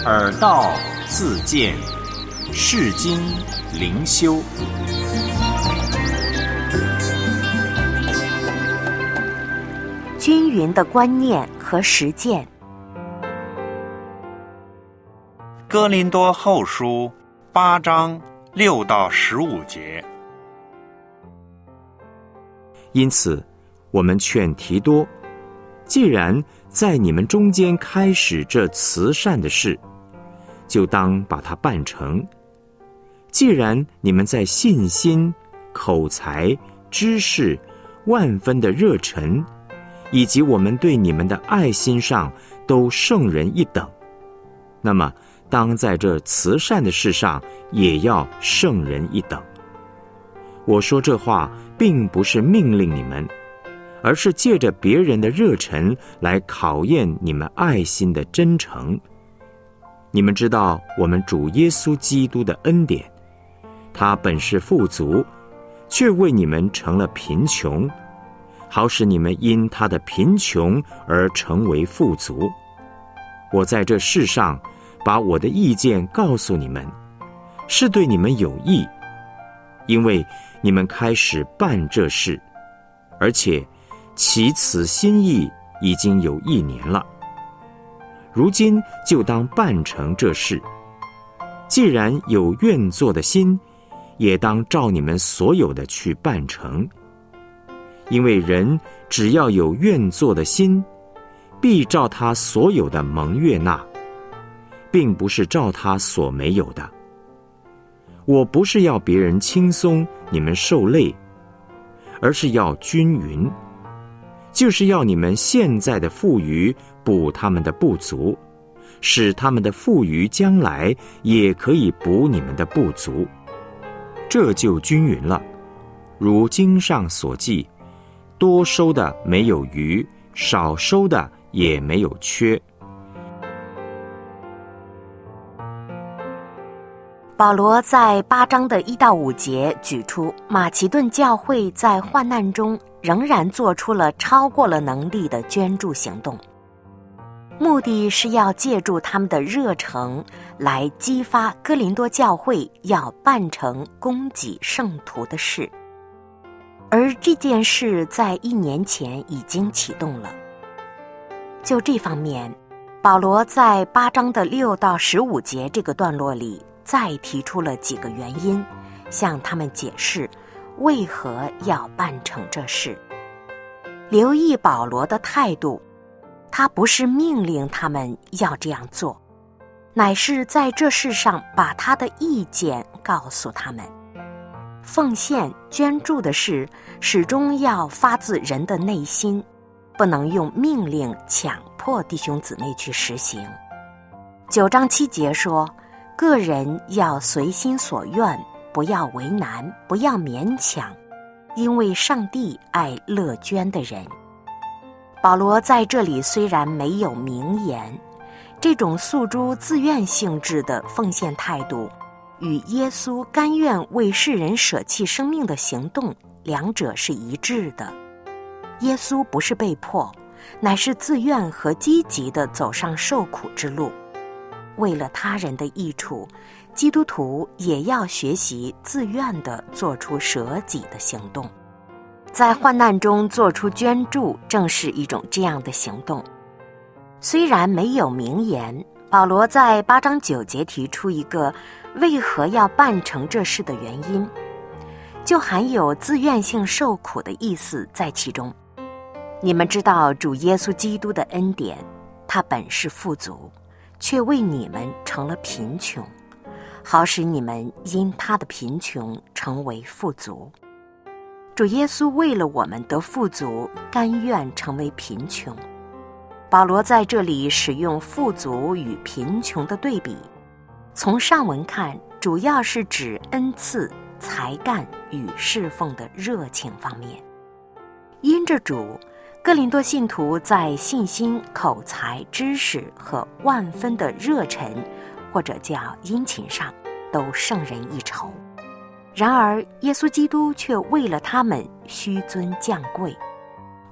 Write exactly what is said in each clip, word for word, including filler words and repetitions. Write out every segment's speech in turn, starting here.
耳道自见，世经灵修。 均匀的观念和实践。 哥林多后书八章六到十五节。 因此，我们劝提多，既然在你们中间开始这慈善的事，就当把它办成。既然你们在信心、口才、知识、万分的热忱，以及我们对你们的爱心上都胜人一等，那么当在这慈善的事上也要胜人一等。我说这话并不是命令你们，而是借着别人的热忱来考验你们爱心的真诚。你们知道我们主耶稣基督的恩典，他本是富足，却为你们成了贫穷，好使你们因他的贫穷而成为富足。我在这世上把我的意见告诉你们，是对你们有益，因为你们开始办这事，而且起此心意已经有一年了。如今就当办成这事。既然有愿做的心，也当照你们所有的去办成。因为人只要有愿做的心，必照他所有的蒙悦纳，并不是照他所没有的。我不是要别人轻松，你们受累，而是要均匀，就是要你们现在的富余补他们的不足，使他们的富余将来也可以补你们的不足，这就均匀了。如经上所记，多收的没有余，少收的也没有缺。 保罗在八章的一到五节举出马其顿教会在患难中仍然做出了超过了能力的捐助行动，目的是要借助他们的热诚来激发哥林多教会要办成供给圣徒的事。而这件事在一年前已经启动了。就这方面，保罗在八章的六到十五节这个段落里再提出了几个原因，向他们解释为何要办成这事。留意保罗的态度，他不是命令他们要这样做，乃是在这事上把他的意见告诉他们。奉献捐助的事始终要发自人的内心，不能用命令强迫弟兄姊妹去实行。九章七节说，个人要随心所愿，不要为难，不要勉强，因为上帝爱乐捐的人。保罗在这里虽然没有明言，这种诉诸自愿性质的奉献态度与耶稣甘愿为世人舍弃生命的行动，两者是一致的。耶稣不是被迫，乃是自愿和积极地走上受苦之路。为了他人的益处，基督徒也要学习自愿地做出舍己的行动。在患难中做出捐助，正是一种这样的行动。虽然没有明言，保罗在八章九节提出一个为何要办成这事的原因，就含有自愿性受苦的意思在其中。你们知道主耶稣基督的恩典，他本是富足，却为你们成了贫穷，好使你们因他的贫穷成为富足。主耶稣为了我们得富足，甘愿成为贫穷。保罗在这里使用富足与贫穷的对比，从上文看，主要是指恩赐、才干与侍奉的热情方面。因着主，哥林多信徒在信心、口才、知识和万分的热忱，或者叫殷勤上，都胜人一筹。然而耶稣基督却为了他们虚尊降贵，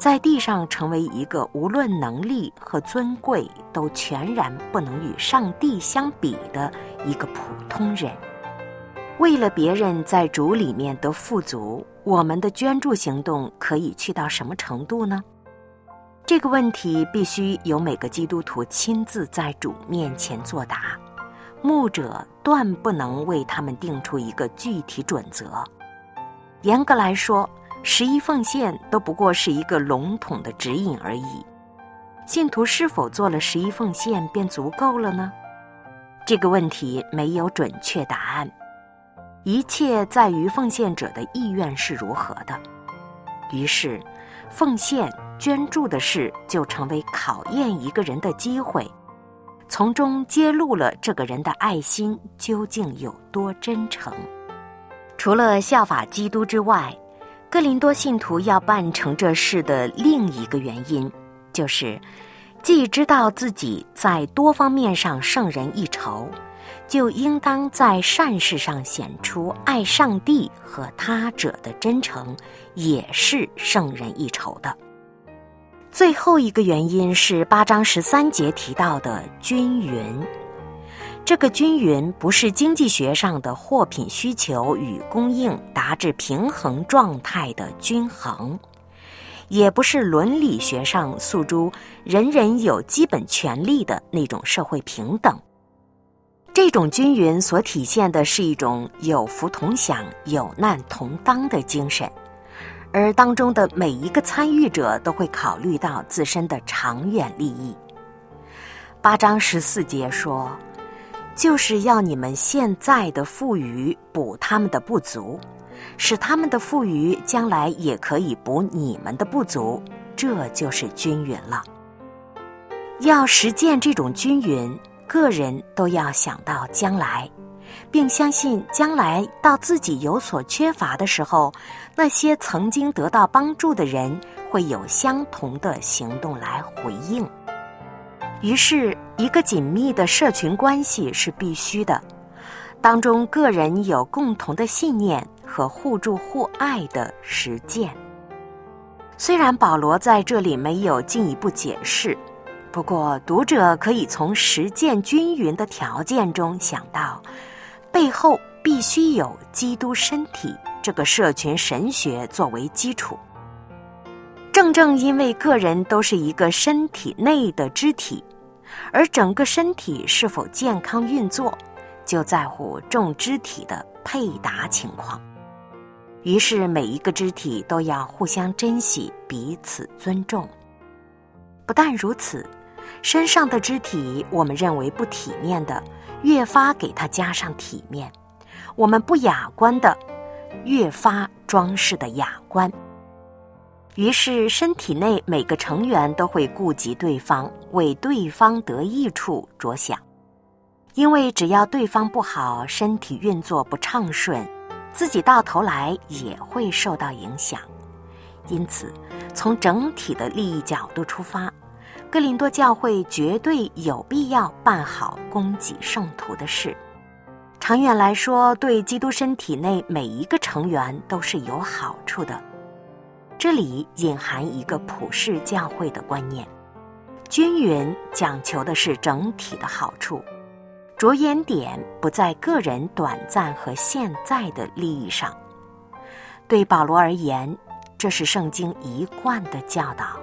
在地上成为一个无论能力和尊贵都全然不能与上帝相比的一个普通人。为了别人在主里面得富足，我们的捐助行动可以去到什么程度呢？这个问题必须由每个基督徒亲自在主面前作答，牧者断不能为他们定出一个具体准则。严格来说，十一奉献都不过是一个笼统的指引而已。信徒是否做了十一奉献便足够了呢？这个问题没有准确答案，一切在于奉献者的意愿是如何的。于是，奉献、捐助的事就成为考验一个人的机会，从中揭露了这个人的爱心究竟有多真诚。除了效法基督之外，哥林多信徒要办成这事的另一个原因，就是既知道自己在多方面上胜人一筹，就应当在善事上显出爱上帝和他者的真诚，也是胜人一筹的。最后一个原因是八章十三节提到的均匀。这个均匀不是经济学上的货品需求与供应达至平衡状态的均衡，也不是伦理学上诉诸人人有基本权利的那种社会平等。这种均匀所体现的是一种有福同享、有难同当的精神，而当中的每一个参与者都会考虑到自身的长远利益。八章十四节说，就是要你们现在的富余补他们的不足，使他们的富余将来也可以补你们的不足，这就是均匀了。要实践这种均匀，个人都要想到将来，并相信将来到自己有所缺乏的时候，那些曾经得到帮助的人会有相同的行动来回应。于是，一个紧密的社群关系是必须的，当中个人有共同的信念和互助互爱的实践。虽然保罗在这里没有进一步解释，不过读者可以从实践均匀的条件中想到，背后必须有基督身体这个社群神学作为基础。正正因为个人都是一个身体内的肢体，而整个身体是否健康运作，就在乎众肢体的配搭情况。于是每一个肢体都要互相珍惜，彼此尊重。不但如此，身上的肢体我们认为不体面的，越发给它加上体面；我们不雅观的，越发装饰的雅观。于是身体内每个成员都会顾及对方，为对方得益处着想。因为只要对方不好，身体运作不畅顺，自己到头来也会受到影响。因此，从整体的利益角度出发，哥林多教会绝对有必要办好供给圣徒的事。长远来说，对基督身体内每一个成员都是有好处的。这里隐含一个普世教会的观念，均匀讲求的是整体的好处，着眼点不在个人短暂和现在的利益上。对保罗而言，这是圣经一贯的教导。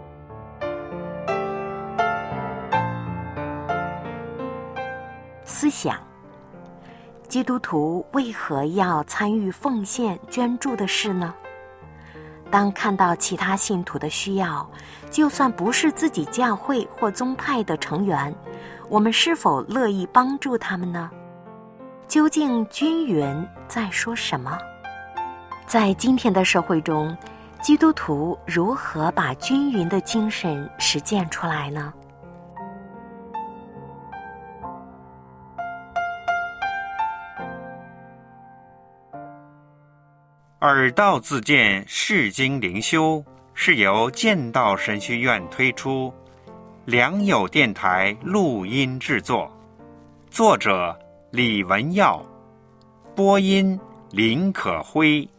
思想：基督徒为何要参与奉献捐助的事呢？当看到其他信徒的需要，就算不是自己教会或宗派的成员，我们是否乐意帮助他们呢？究竟均匀在说什么？在今天的社会中，基督徒如何把均匀的精神实践出来呢？ 耳道自荐释经灵修是由剑道神学院推出，良友电台录音制作，作者李文耀，播音林可辉。